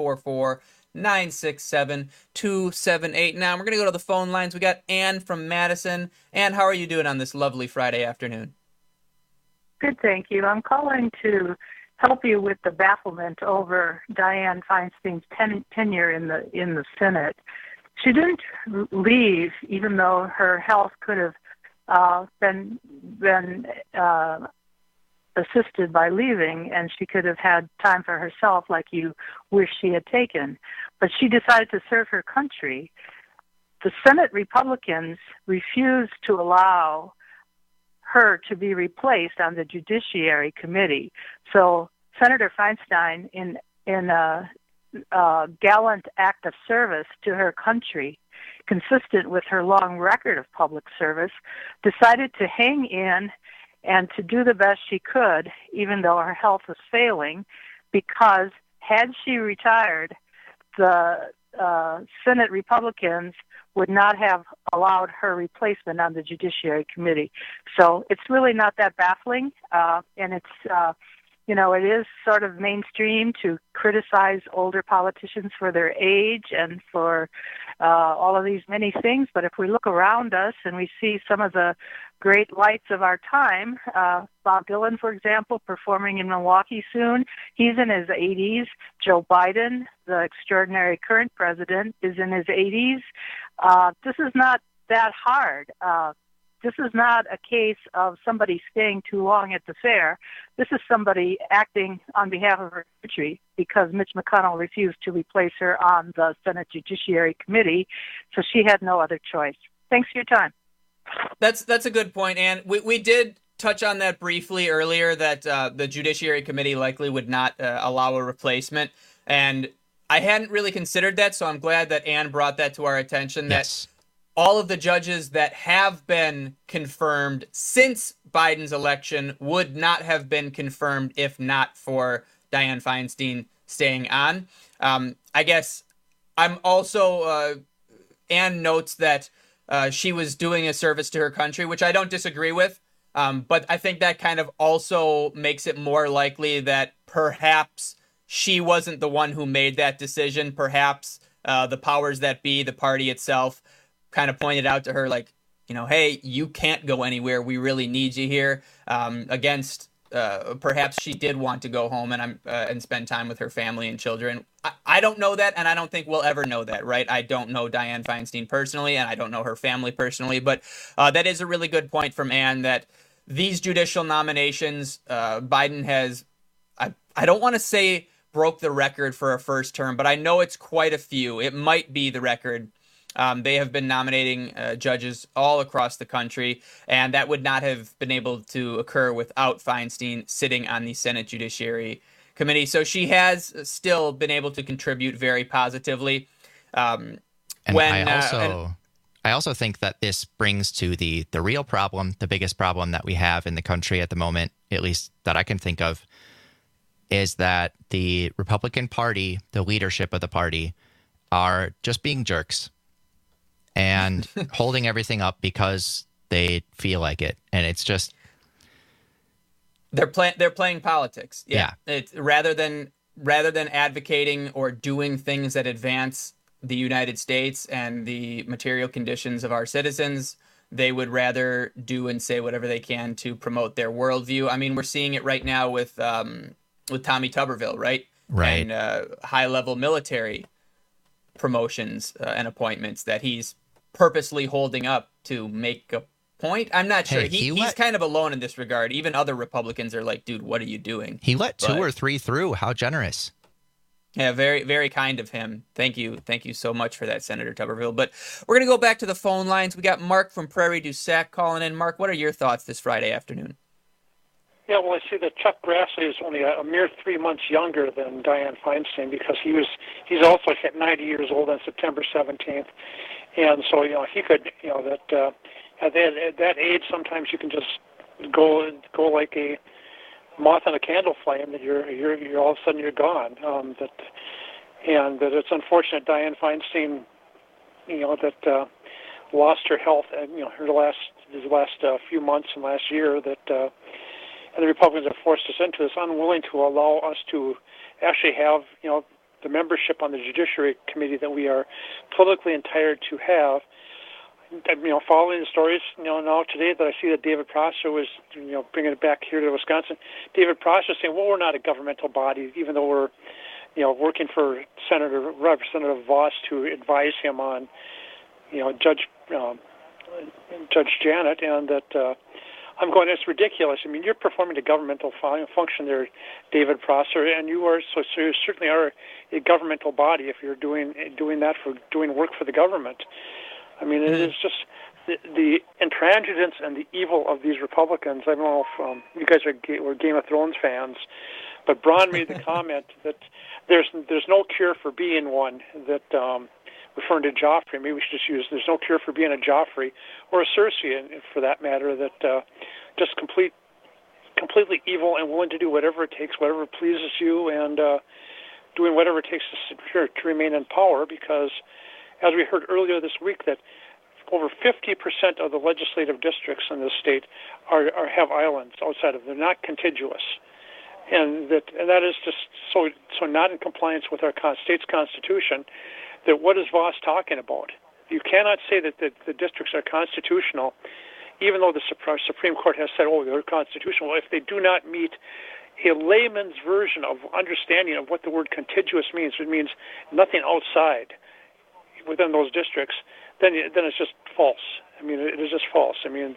844-967-278. Now, we're going to go to the phone lines. We got Ann from Madison. Ann, how are you doing on this lovely Friday afternoon? Good, thank you. I'm calling to help you with the bafflement over Dianne Feinstein's tenure in the Senate. She didn't leave, even though her health could have been assisted by leaving, and she could have had time for herself like you wish she had taken. But she decided to serve her country. The Senate Republicans refused to allow her to be replaced on the Judiciary Committee. So Senator Feinstein, in a gallant act of service to her country, consistent with her long record of public service, decided to hang in and to do the best she could, even though her health was failing, because had she retired, the Senate Republicans would not have allowed her replacement on the Judiciary Committee. So it's really not that baffling, and it's, it is sort of mainstream to criticize older politicians for their age and for all of these many things. But if we look around us and we see some of the great lights of our time, Bob Dylan, for example, performing in Milwaukee soon, he's in his 80s. Joe Biden, the extraordinary current president, is in his 80s. This is not that hard. This is not a case of somebody staying too long at the fair. This is somebody acting on behalf of her country because Mitch McConnell refused to replace her on the Senate Judiciary Committee, so she had no other choice. Thanks for your time. That's a good point, Ann. We did touch on that briefly earlier, that the Judiciary Committee likely would not allow a replacement, and I hadn't really considered that, so I'm glad that Ann brought that to our attention. Yes. That all of the judges that have been confirmed since Biden's election would not have been confirmed if not for Dianne Feinstein staying on. I guess I'm also, Ann notes that she was doing a service to her country, which I don't disagree with, but I think that kind of also makes it more likely that perhaps she wasn't the one who made that decision. Perhaps the powers that be, the party itself, kind of pointed out to her, like, hey, you can't go anywhere. We really need you here. Perhaps she did want to go home and spend time with her family and children. I don't know that, and I don't think we'll ever know that, right? I don't know Dianne Feinstein personally, and I don't know her family personally, but that is a really good point from Ann, that these judicial nominations, Biden has, I don't want to say broke the record for a first term, but I know it's quite a few. It might be the record. They have been nominating judges all across the country, and that would not have been able to occur without Feinstein sitting on the Senate Judiciary Committee. So she has still been able to contribute very positively. I also think that this brings to the real problem, the biggest problem that we have in the country at the moment, at least that I can think of, is that the Republican Party, the leadership of the party, are just being jerks and holding everything up because they feel like it. And it's just... They're playing politics. Yeah. It's rather than advocating or doing things that advance the United States and the material conditions of our citizens, they would rather do and say whatever they can to promote their worldview. I mean, we're seeing it right now with Tommy Tuberville, right? Right. And high-level military promotions and appointments that he's purposely holding up to make a point. I'm not sure. He's kind of alone in this regard. Even other Republicans are like, dude, what are you doing? He let two or three through. How generous. Yeah, very, very kind of him. Thank you. Thank you so much for that, Senator Tuberville. But we're going to go back to the phone lines. We got Mark from Prairie du Sac calling in. Mark, what are your thoughts this Friday afternoon? Yeah, well, I see that Chuck Grassley is only a mere 3 months younger than Dianne Feinstein, because he's also hit 90 years old on September 17th. And so, he could, at that age, sometimes you can just go like a moth on a candle flame, that you're all of a sudden you're gone. That it's unfortunate Dianne Feinstein, lost her health and these last few months and last year, that and the Republicans have forced us into this, unwilling to allow us to actually have the membership on the Judiciary Committee that we are politically entitled to have. Following the stories, now today that I see that David Prosser was, bringing it back here to Wisconsin. David Prosser saying, well, we're not a governmental body, even though we're, working for Representative Voss to advise him on, Judge Janet, and that I'm going, it's ridiculous. I mean, you're performing a governmental function there, David Prosser, and you certainly are a governmental body if you're doing that for doing work for the government. I mean, it is just the intransigence and the evil of these Republicans. I don't know if you guys were Game of Thrones fans, but Braun made the comment that there's no cure for being one. That referring to Joffrey, maybe we should just use there's no cure for being a Joffrey or a Cersei, and for that matter. That just completely evil and willing to do whatever it takes, whatever pleases you, and doing whatever it takes to remain in power. Because, as we heard earlier this week, that over 50% of the legislative districts in this state have islands outside of them. They're not contiguous. And that is just so not in compliance with our state's constitution. That what is Voss talking about? You cannot say that the districts are constitutional, even though the Supreme Court has said, oh, they're constitutional, if they do not meet a layman's version of understanding of what the word contiguous means. It means nothing outside within those districts. Then it's just false. I mean, it is just false. I mean,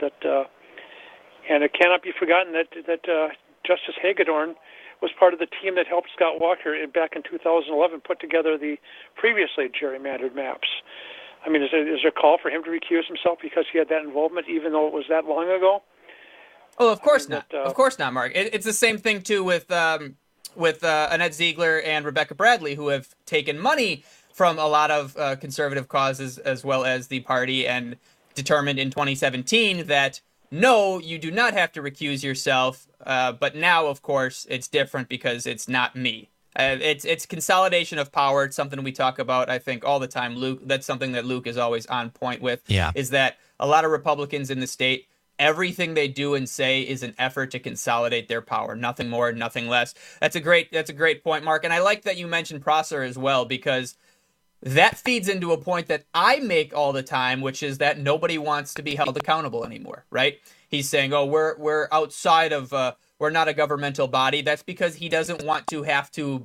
and it cannot be forgotten that Justice Hagedorn was part of the team that helped Scott Walker back in 2011 put together the previously gerrymandered maps. I mean, is there a call for him to recuse himself because he had that involvement, even though it was that long ago? Oh, of course not. Of course not, Mark. It's the same thing too with Annette Ziegler and Rebecca Bradley, who have taken money from a lot of conservative causes as well as the party, and determined in 2017 that no, you do not have to recuse yourself. But now, of course, it's different because it's not me. It's consolidation of power. It's something we talk about, I think, all the time. Luke, that's something that Luke is always on point with. Yeah. Is that a lot of Republicans in the state, everything they do and say is an effort to consolidate their power. Nothing more, nothing less. That's a great point, Mark. And I like that you mentioned Prosser as well, because that feeds into a point that I make all the time, which is that nobody wants to be held accountable anymore, right? He's saying, oh, we're outside of, we're not a governmental body. That's because he doesn't want to have to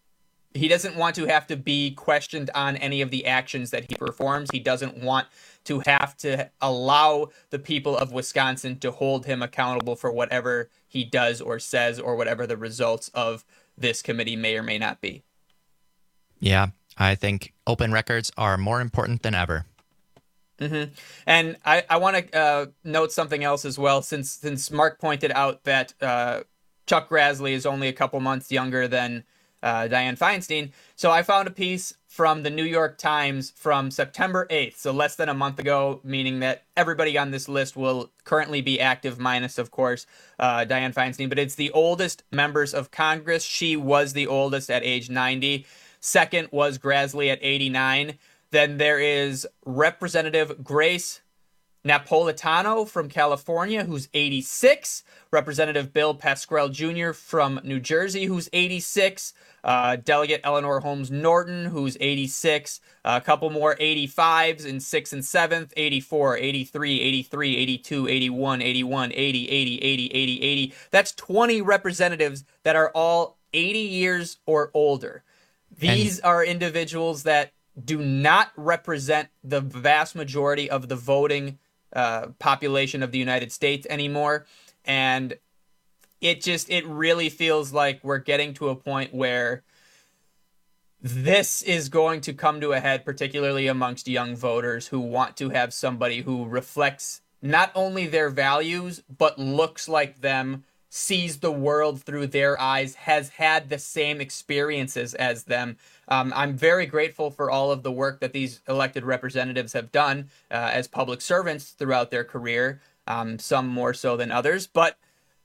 be questioned on any of the actions that he performs. He doesn't want to have to allow the people of Wisconsin to hold him accountable for whatever he does or says, or whatever the results of this committee may or may not be. Yeah, I think open records are more important than ever. Mm-hmm. And I want to note something else as well, since Mark pointed out that Chuck Grassley is only a couple months younger than Dianne Feinstein. So I found a piece from the New York Times from September 8th, so less than a month ago, meaning that everybody on this list will currently be active, minus, of course, Dianne Feinstein. But it's the oldest members of Congress. She was the oldest at age 90. Second was Grassley at 89. Then there is Representative Grace Napolitano from California, who's 86. Representative Bill Pascrell Jr. from New Jersey, who's 86. Delegate Eleanor Holmes Norton, who's 86. A couple more 85s in 6th and 7th, 84, 83, 83, 82, 81, 81, 80, 80, 80, 80, 80. That's 20 representatives that are all 80 years or older. These are individuals that do not represent the vast majority of the voting population of the United States anymore. And it really feels like we're getting to a point where this is going to come to a head, particularly amongst young voters who want to have somebody who reflects not only their values, but looks like them, sees the world through their eyes, has had the same experiences as them. I'm very grateful for all of the work that these elected representatives have done as public servants throughout their career, some more so than others. But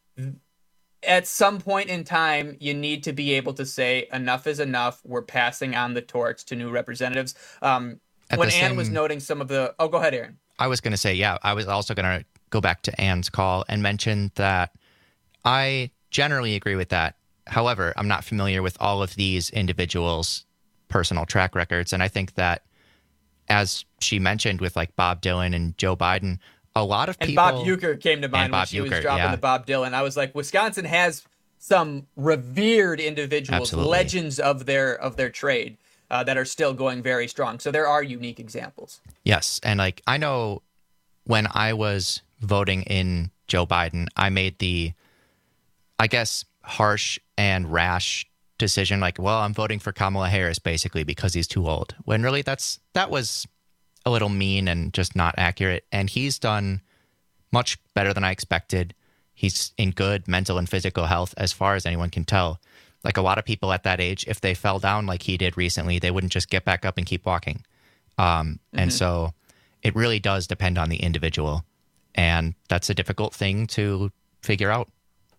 at some point in time, you need to be able to say, enough is enough. We're passing on the torch to new representatives. When Ann was noting some of the... Oh, go ahead, Aaron. I was going to say, yeah, I was also going to go back to Ann's call and mention that I generally agree with that. However, I'm not familiar with all of these individuals' personal track records. And I think that, as she mentioned with like Bob Dylan and Joe Biden, a lot of people... And Bob Uecker came to mind when she was dropping the Bob Dylan. I was like, Wisconsin has some revered individuals, Absolutely. Legends of their trade that are still going very strong. So there are unique examples. Yes. And like, I know when I was voting in Joe Biden, I made the, I guess, harsh and rash decision, like, well, I'm voting for Kamala Harris basically because he's too old. When really that was a little mean and just not accurate. And he's done much better than I expected. He's in good mental and physical health as far as anyone can tell. Like a lot of people at that age, if they fell down like he did recently, they wouldn't just get back up and keep walking. And so it really does depend on the individual. And that's a difficult thing to figure out.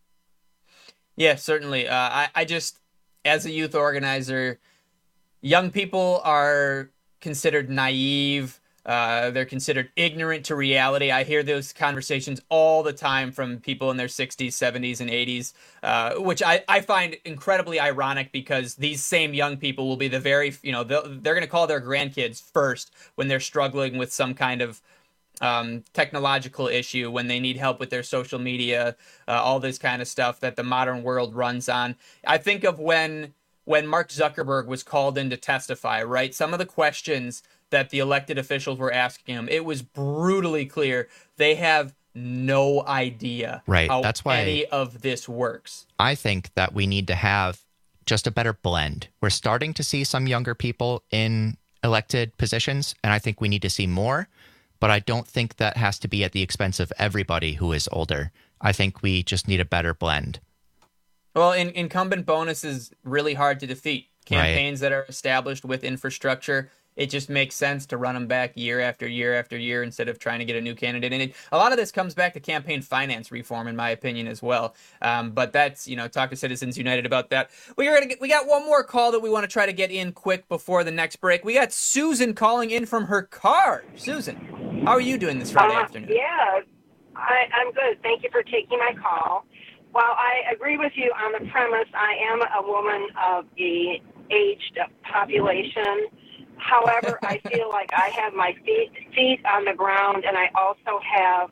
Yeah, certainly. I just, as a youth organizer, young people are considered naive. They're considered ignorant to reality. I hear those conversations all the time from people in their 60s, 70s, and 80s, which I find incredibly ironic because these same young people will be the very, they're going to call their grandkids first when they're struggling with some kind of technological issue, when they need help with their social media, all this kind of stuff that the modern world runs on. I think of when Mark Zuckerberg was called in to testify, right? Some of the questions that the elected officials were asking him, it was brutally clear they have no idea how That's why any of this works. I think that we need to have just a better blend. We're starting to see some younger people in elected positions, and I think we need to see more. But I don't think that has to be at the expense of everybody who is older. I think we just need a better blend. Well, incumbent bonus is really hard to defeat. Campaigns that are established with infrastructure, it just makes sense to run them back year after year after year instead of trying to get a new candidate. And a lot of this comes back to campaign finance reform, in my opinion, as well. But that's, talk to Citizens United about that. We got one more call that we want to try to get in quick before the next break. We got Susan calling in from her car. Susan, how are you doing this Friday afternoon? Yeah, I'm good. Thank you for taking my call. While I agree with you on the premise, I am a woman of the aged population. However, I feel like I have my feet on the ground, and I also have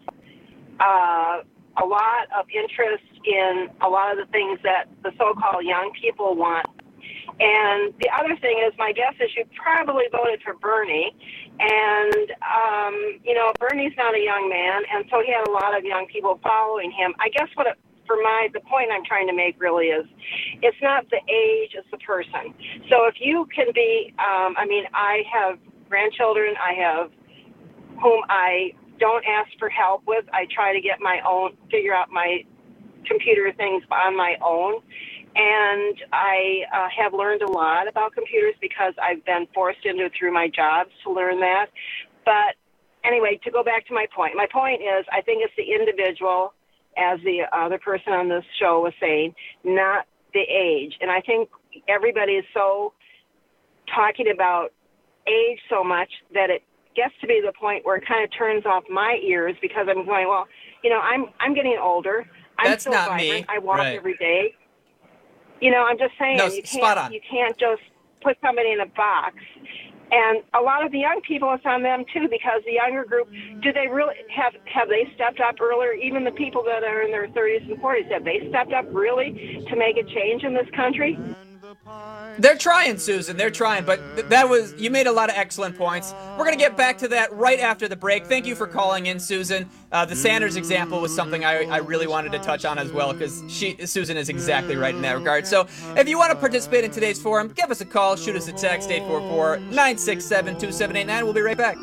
a lot of interest in a lot of the things that the so-called young people want. And the other thing is, my guess is you probably voted for Bernie, and Bernie's not a young man, and so he had a lot of young people following him. I guess the point I'm trying to make really is, it's not the age, it's the person. So if you can be, I have grandchildren, whom I don't ask for help with. I try to figure out my computer things on my own. And I have learned a lot about computers because I've been forced into it through my jobs to learn that. But anyway, to go back to my point is I think it's the individual, as the other person on this show was saying, not the age. And I think everybody is so talking about age so much that it gets to be the point where it kind of turns off my ears because I'm going, well, I'm getting older. I'm still vibrant. I walk every day. I'm just saying you can't just put somebody in a box. And a lot of the young people, it's on them too, because the younger group, do they really have they stepped up earlier? Even the people that are in their 30s and 40s, have they stepped up really to make a change in this country? They're trying, Susan. They're trying, but you made a lot of excellent points. We're going to get back to that right after the break. Thank you for calling in, Susan. The Sanders example was something I really wanted to touch on as well, because Susan is exactly right in that regard. So if you want to participate in today's forum, give us a call, shoot us a text, 844-967-2789. We'll be right back.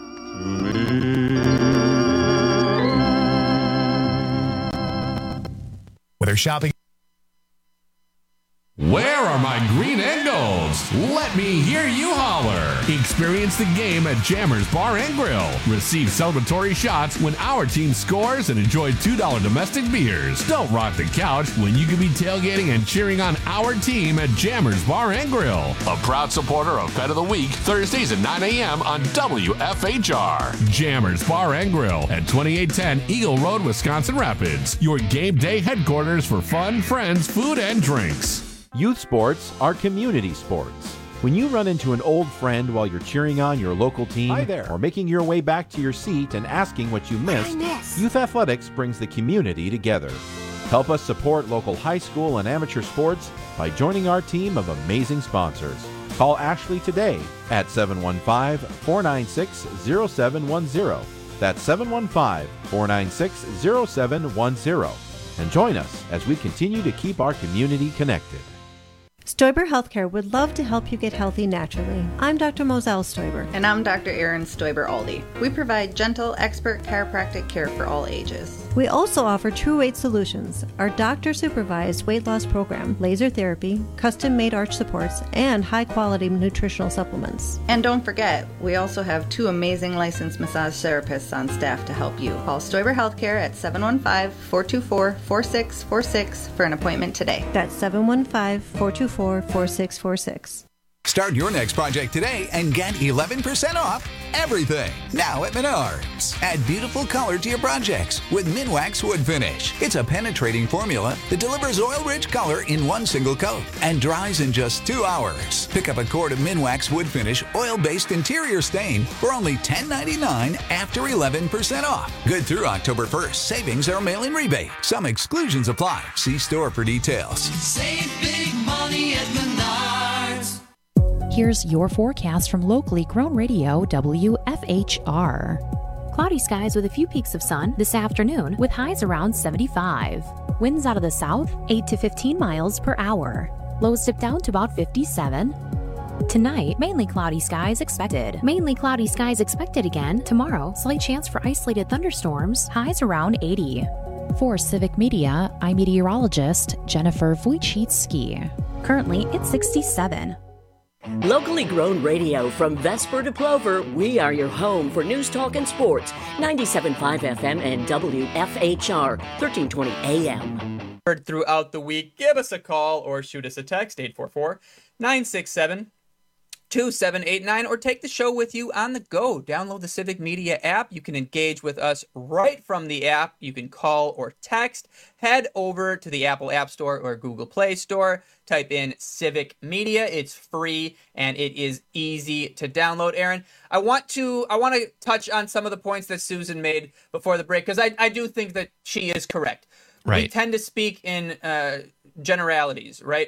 Whether shopping. Where are my green and golds? Let me hear you holler. Experience the game at Jammers Bar and Grill. Receive celebratory shots when our team scores and enjoy $2 domestic beers. Don't rock the couch when you can be tailgating and cheering on our team at Jammers Bar and Grill. A proud supporter of Pet of the Week, Thursdays at 9 a.m. on WFHR. Jammers Bar and Grill at 2810 Eagle Road, Wisconsin Rapids. Your game day headquarters for fun, friends, food, and drinks. Youth sports are community sports. When you run into an old friend while you're cheering on your local team, or making your way back to your seat and asking what you missed, Youth Athletics brings the community together. Help us support local high school and amateur sports by joining our team of amazing sponsors. Call Ashley today at 715-496-0710. That's 715-496-0710. And join us as we continue to keep our community connected. Stoiber Healthcare would love to help you get healthy naturally. I'm Dr. Moselle Stoiber. And I'm Dr. Erin Stoiber-Aldi. We provide gentle, expert chiropractic care for all ages. We also offer True Weight Solutions, our doctor-supervised weight loss program, laser therapy, custom-made arch supports, and high-quality nutritional supplements. And don't forget, we also have 2 amazing licensed massage therapists on staff to help you. Call Stoiber Healthcare at 715-424-4646 for an appointment today. That's 715-424-4646. Start your next project today and get 11% off everything. Now at Menards. Add beautiful color to your projects with Minwax Wood Finish. It's a penetrating formula that delivers oil-rich color in one single coat and dries in just 2 hours. Pick up a quart of Minwax Wood Finish oil-based interior stain for only $10.99 after 11% off. Good through October 1st. Savings are mail-in rebate. Some exclusions apply. See store for details. Save big money at Menards. Here's your forecast from locally grown radio WFHR. Cloudy skies with a few peaks of sun this afternoon with highs around 75. Winds out of the south 8 to 15 miles per hour. Lows dip down to about 57. Tonight, mainly cloudy skies expected. Mainly cloudy skies expected again. Tomorrow, slight chance for isolated thunderstorms. Highs around 80. For Civic Media, I'm meteorologist Jennifer Wojcicki. Currently, it's 67. Locally grown radio from Vesper to Plover, we are your home for news, talk, and sports. 97.5 FM and WFHR, 1320 AM. Throughout the week, give us a call or shoot us a text, 844-967-2789, or take the show with you on the go. Download the Civic Media app. You can engage with us right from the app. You can call or text. Head over to the Apple App Store or Google Play Store. Type in Civic Media. It's free and it is easy to download. Aaron, I want to touch on some of the points that Susan made before the break, because I do think that she is correct. Right. We tend to speak in generalities, right?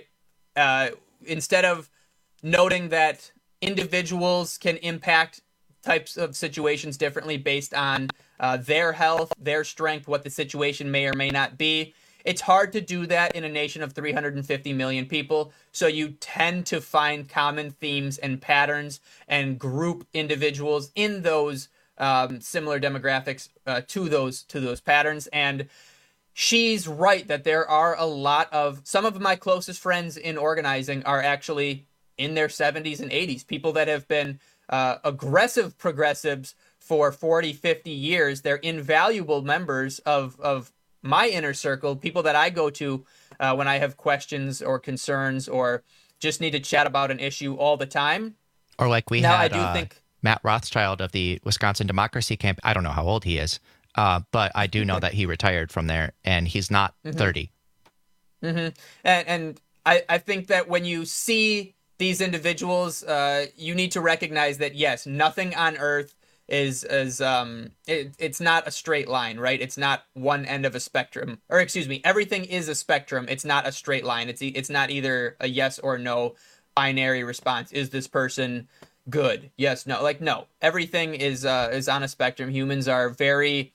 Instead of noting that individuals can impact types of situations differently based on their health, their strength, what the situation may or may not be. It's hard to do that in a nation of 350 million people, so you tend to find common themes and patterns and group individuals in those similar demographics to those patterns. And she's right that there are a lot of, some of my closest friends in organizing are actually in their 70s and 80s, people that have been aggressive progressives for 40, 50 years. They're invaluable members of my inner circle, people that I go to when I have questions or concerns or just need to chat about an issue all the time. Or like we had Matt Rothschild of the Wisconsin Democracy Camp. I don't know how old he is, but I do know that he retired from there, and he's not 30. Mm-hmm. And I think that when you see these individuals, you need to recognize that, yes, nothing on earth it's not a straight line, right? It's not one end of a spectrum, or excuse me, everything is a spectrum. It's not a straight line. It's not either a yes or no binary response. Is this person good? Yes, no. Like, no, everything is on a spectrum. Humans are very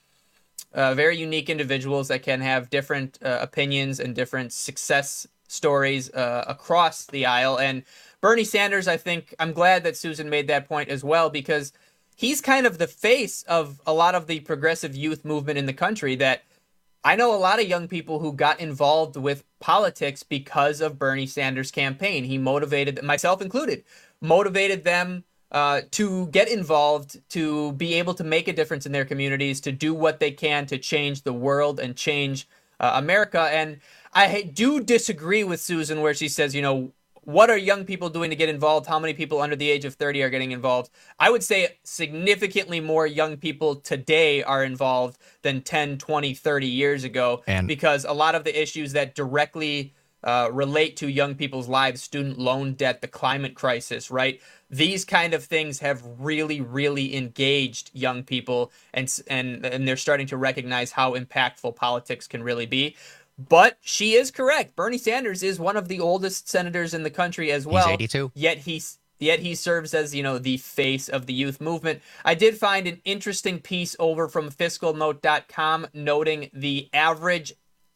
unique individuals that can have different opinions and different success stories across the aisle. And Bernie Sanders, I think, I'm glad that Susan made that point as well, because he's kind of the face of a lot of the progressive youth movement in the country. That I know a lot of young people who got involved with politics because of Bernie Sanders' campaign. He motivated, myself included, motivated them to get involved, to be able to make a difference in their communities, to do what they can to change the world and change America. And I do disagree with Susan where she says, you know, what are young people doing to get involved? How many people under the age of 30 are getting involved? I would say significantly more young people today are involved than 10, 20, 30 years ago, because a lot of the issues that directly relate to young people's lives, student loan debt, the climate crisis, right? These kind of things have really, really engaged young people, and they're starting to recognize how impactful politics can really be. But she is correct. Bernie Sanders is one of the oldest senators in the country as well. He's 82. Yet he serves as, you know, the face of the youth movement. I did find an interesting piece over from fiscalnote.com noting the average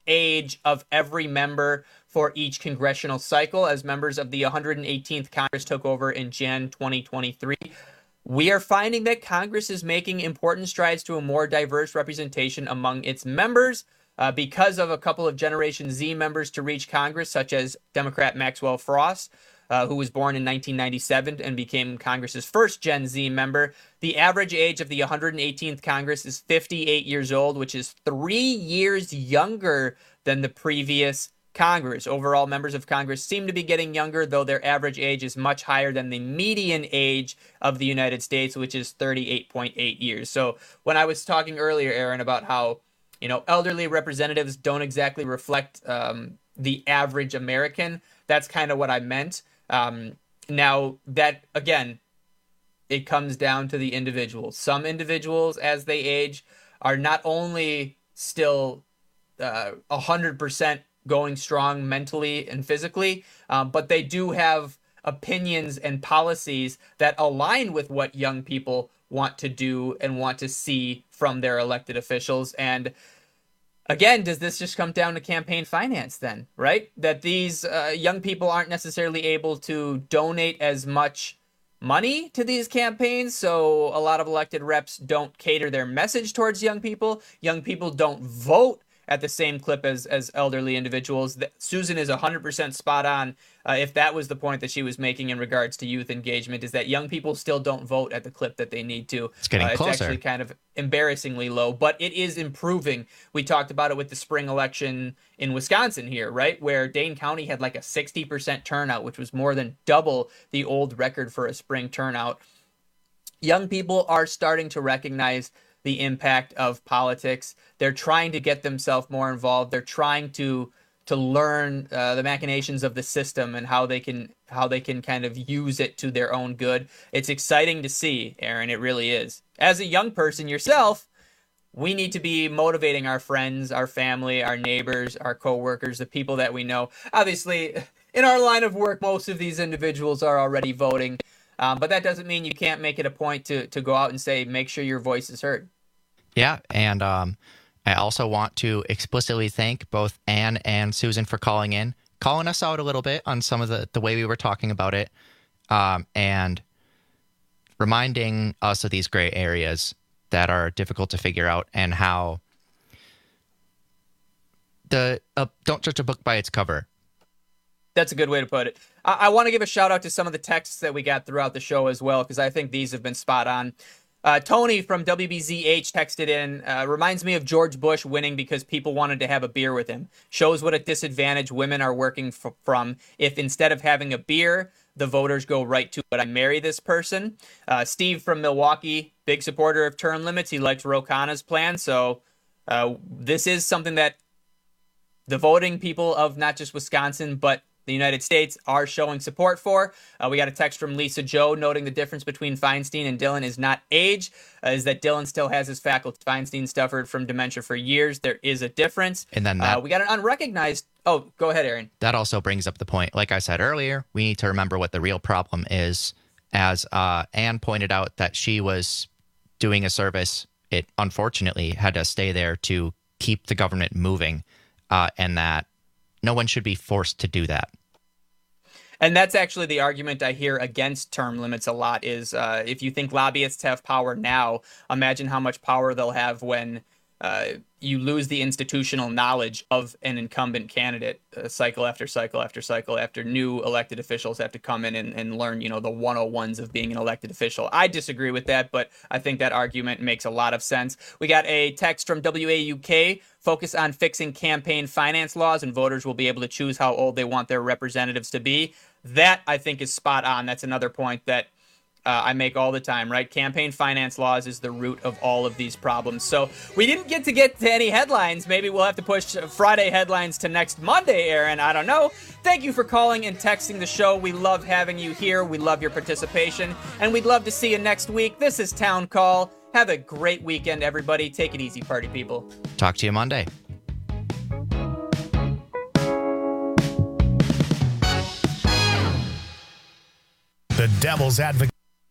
age of every member for each congressional cycle as members of the 118th Congress took over in Jan 2023. We are finding that Congress is making important strides to a more diverse representation among its members because of a couple of Generation Z members to reach Congress, such as Democrat Maxwell Frost, who was born in 1997 and became Congress's first Gen Z member. The average age of the 118th Congress is 58 years old, which is 3 years younger than the previous Congress. Overall, members of Congress seem to be getting younger, though their average age is much higher than the median age of the United States, which is 38.8 years. So when I was talking earlier, Aaron, about how, elderly representatives don't exactly reflect the average American, that's kind of what I meant. Now, that, again, it comes down to the individuals. Some individuals, as they age, are not only still 100% going strong mentally and physically, but they do have opinions and policies that align with what young people want to do and want to see from their elected officials. And again, does this just come down to campaign finance then, right? That these young people aren't necessarily able to donate as much money to these campaigns, so a lot of elected reps don't cater their message towards young people. Young people don't vote at the same clip as elderly individuals. Susan is 100% spot on. If that was the point that she was making in regards to youth engagement, is that young people still don't vote at the clip that they need to. It's getting closer. It's actually kind of embarrassingly low, but it is improving. We talked about it with the spring election in Wisconsin here, right? Where Dane County had like a 60% turnout, which was more than double the old record for a spring turnout. Young people are starting to recognize the impact of politics. They're trying to get themselves more involved. They're trying to learn the machinations of the system and how they can kind of use it to their own good. It's exciting to see, Aaron. It really is. As a young person yourself, we need to be motivating our friends, our family, our neighbors, our coworkers, the people that we know. Obviously, in our line of work, most of these individuals are already voting, but that doesn't mean you can't make it a point to go out and say, make sure your voice is heard. Yeah, and I also want to explicitly thank both Ann and Susan for calling us out a little bit on some of the way we were talking about it, and reminding us of these gray areas that are difficult to figure out, and how don't judge a book by its cover. That's a good way to put it. I want to give a shout out to some of the texts that we got throughout the show as well, because I think these have been spot on. Tony from WBZH texted in, reminds me of George Bush winning because people wanted to have a beer with him. Shows what a disadvantage women are working from if instead of having a beer, the voters go right to, but I marry this person. Steve from Milwaukee, big supporter of term limits. He likes Ro Khanna's plan. So this is something that the voting people of not just Wisconsin, but the United States are showing support for. We got a text from Lisa Joe noting the difference between Feinstein and Dillon is not age, is that Dillon still has his faculty. Feinstein suffered from dementia for years. There is a difference. And then we got an unrecognized... Oh, go ahead, Aaron. That also brings up the point. Like I said earlier, we need to remember what the real problem is. As Anne pointed out, that she was doing a service. It unfortunately had to stay there to keep the government moving, and that no one should be forced to do that. And that's actually the argument I hear against term limits a lot is if you think lobbyists have power now, imagine how much power they'll have when you lose the institutional knowledge of an incumbent candidate cycle after cycle after cycle after new elected officials have to come in and learn, the 101s of being an elected official. I disagree with that, but I think that argument makes a lot of sense. We got a text from WAUK, focus on fixing campaign finance laws and voters will be able to choose how old they want their representatives to be. That, I think, is spot on. That's another point that I make all the time, right? Campaign finance laws is the root of all of these problems. So we didn't get to any headlines. Maybe we'll have to push Friday headlines to next Monday, Aaron. I don't know. Thank you for calling and texting the show. We love having you here. We love your participation. And we'd love to see you next week. This is Town Call. Have a great weekend, everybody. Take it easy, party people. Talk to you Monday. The Devil's Advocate.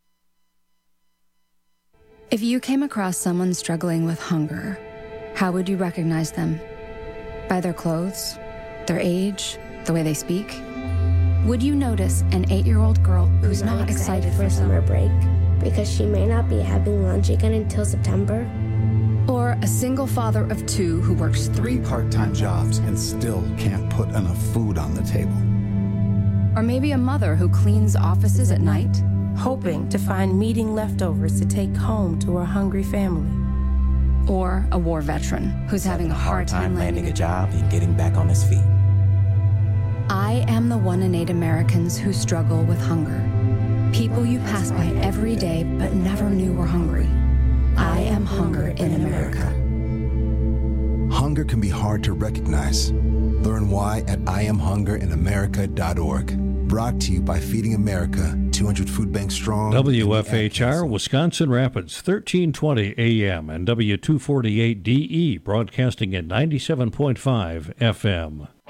If you came across someone struggling with hunger, how would you recognize them? By their clothes, their age, the way they speak? Would you notice an 8-year-old girl who's not excited for summer break because she may not be having lunch again until September? Or a single father of 2 who works 3 part-time jobs and still can't put enough food on the table? Or maybe a mother who cleans offices at night, hoping to find meeting leftovers to take home to her hungry family. Or a war veteran who's having a hard time landing a job and getting back on his feet. I am the one in 8 Americans who struggle with hunger. People you pass by every day but never knew were hungry. I am hunger in America. Hunger can be hard to recognize. Learn why at IamHungerInAmerica.org. Brought to you by Feeding America, 200 Food Banks Strong. WFHR, Wisconsin Rapids, 1320 AM and W248DE, broadcasting at 97.5 FM.